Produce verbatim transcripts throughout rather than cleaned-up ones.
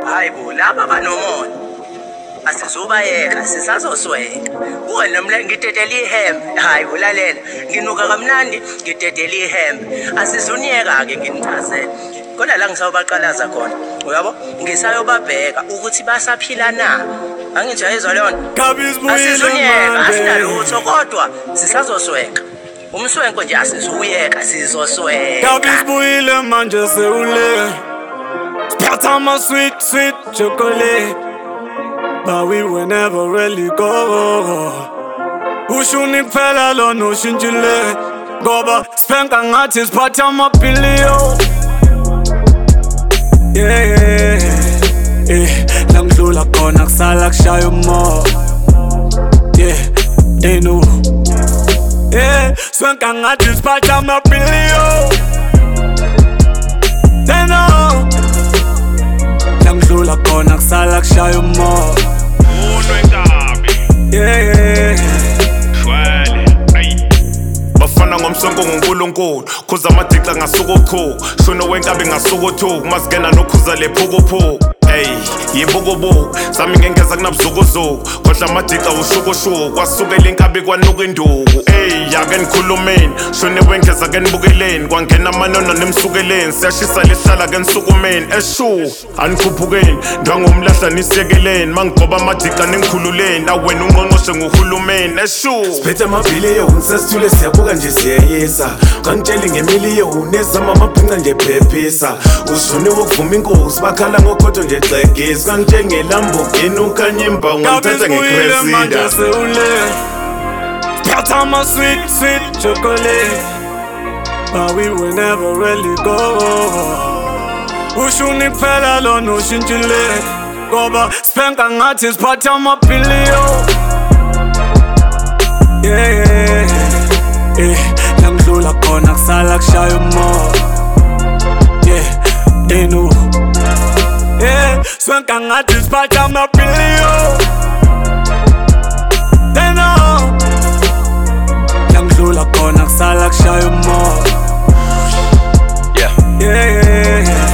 hayi bo laba banomona asizobayeka sisazosweka wena mla ngitetela ihembe hayi ulalela nginuka kamnandi ngitetela ihembe asizuniyeka ke nginichazela kodwa la ngisawubaqalaza khona uyabo ngisayobabheka ukuthi basaphila na angijayezwa leyo asizuniyeka asinalutho kodwa sisazosweka umswenko nje asizuyeka sizosweka kabisibuyile manje sewule Spata my sweet sweet chocolate but we will never really go ushuni kuphela lona ushintshile ngoba spenka ngathi siphatha amapiliyo yeah yeah eh la ngidlula khona kusala kushaya umoya yeah they know yeah spenka ngathi siphatha amapiliyo they know la ngidlula khona kusala kushaya umoya yeah yeah bafana ngomsongo ngoNkulunkulu khuza amadixha ngasuku shona wenkabi ngasuku two masigena nokhuza lephukuphuku hey yibukubuku sami ngengeza kunabuzukuzuku kodwa amadixha ushukushuku kwasukela inkabi kwanuka induku hey yake nikhulumeni shona wengeza ke nibukeleni kwangena amanona nemsukeleni siyashisa lihlala ke nisukumeni eshu anikhuphukeni ndangomlahla nisiyekeleni mangigoba amadixha ningikhululeni awena ungqongqoshe nguhulumeni eshu siphethe amabhiliyo sesithule siyabuka nje siyayisa kangitsheli ngemiliyoni ezama amabhinqa nje phephisa ushone wokuvuma inkosi bakhala ngokhodo nje xegisa kangitsheli ngelambogeni ukanyimba ungangithatha ngecresida Spata my sweet sweet chocolate but we will never really go ushuni kuphela lona ushintshile ngoba spenka ngathi siphatha amapiliyo yeah yeah eh la ngidlula khona kusala kushaya umoya yeah they know yeah spenka ngathi siphatha amapiliyo they know la ngidlula khona kusala kushaya umoya yeah yeah yeah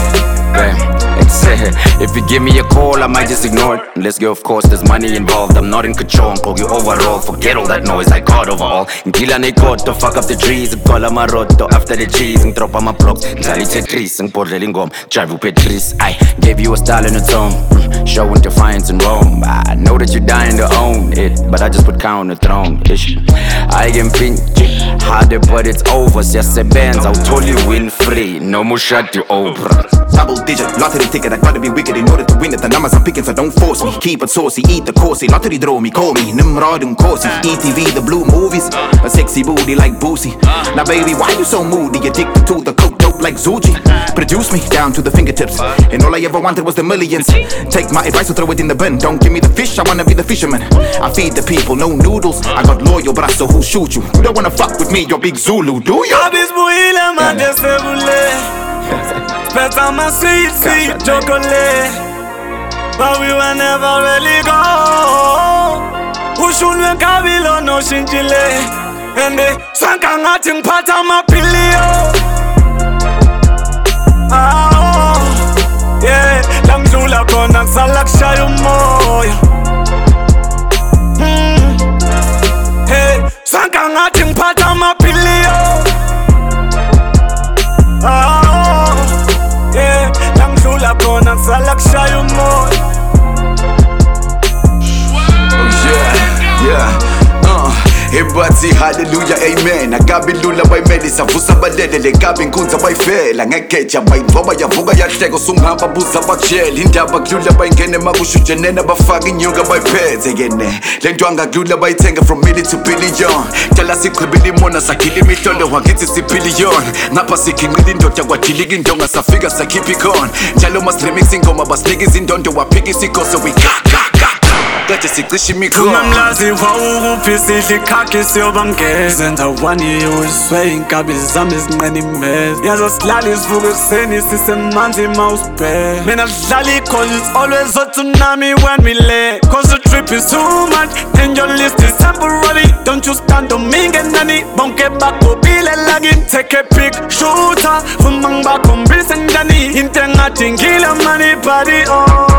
If you give me a call, I might just ignore it. Let's go, of course, there's money involved. I'm not in control, I'm you overall. Forget all that noise, I got overall. Ngila nekoto, fuck up the trees. Call my roto after the cheese. Drop on my blocks, Jali Tetris. Ngpodle ngom, drive up Petris. I gave you a style and a tone, showing defiance in Rome. I know that you're dying to own it, but I just put count on the throne. Ish. I can pinch it harder, but it's over. Just a bands, I'll totally win free. No more shut you over. Double digit, lottery ticket, I gotta be wicked in order to win it. The numbers I'm picking, so don't force me. Keep it saucy, eat the coursey. Lottery draw me, call me Nimrod and Corsi. E T V, the blue movies, a sexy booty like Boosie. Now baby, why you so moody? Addicted to the coke dope like Zucci. Produce me down to the fingertips, and all I ever wanted was the millions. Take my advice or throw it in the bin. Don't give me the fish, I wanna be the fisherman. I feed the people, no noodles. I got loyal, but I so who shoot you? You don't wanna fuck with me, you're big Zulu, do you? Spata my sweet, sweet chocolate but we will never really go ushunwe kabilo no shinjile ende sanka ngathi ngiphatha amapiliyo ah yeah la ngidlula khona kusala kushaya umoya hey sanka ngathi ngiphatha amapiliyo ah yeah, la ngidlula khona kusala kushaya umoya. Oh yeah, yeah, uh Everybody hallelujah amen Agabi lula bayimeli savusa balele Legabi nkunza bayifela Ngekeja bayingoba yavuka yahleko Sungihamba buza bakshela Indaba glula bayingene makushuje nena Bafaka inyuka bayiphethe yene Lento angaglula bayithenga from milli to billion Tala siqhibili mona sakhila imihlolo Wakithi sibillion Ngapha sikhinqila indoda kwadilika indonga Safika sakhipha ikhona Njalo mas remix ingoma Basinika izindondo waphika isikhoso We ka ka ka Kade sicisha imikhono Kumamlazi wawukuphi sidla ikhakhi siyobangeza Senza one uswe inkabi zami zinqena imeza Yazo silala isivuka ekuseni sisemanzi mawusibheka Mina sidlala i-cause it's always a tsunami when we lay Cause the trip is too much and your list is temporary Don't you stand on me ngenani bonke bakobile lagin Take a pic, shooter Fumang bakhombisa njani Into engathi ngila money party oh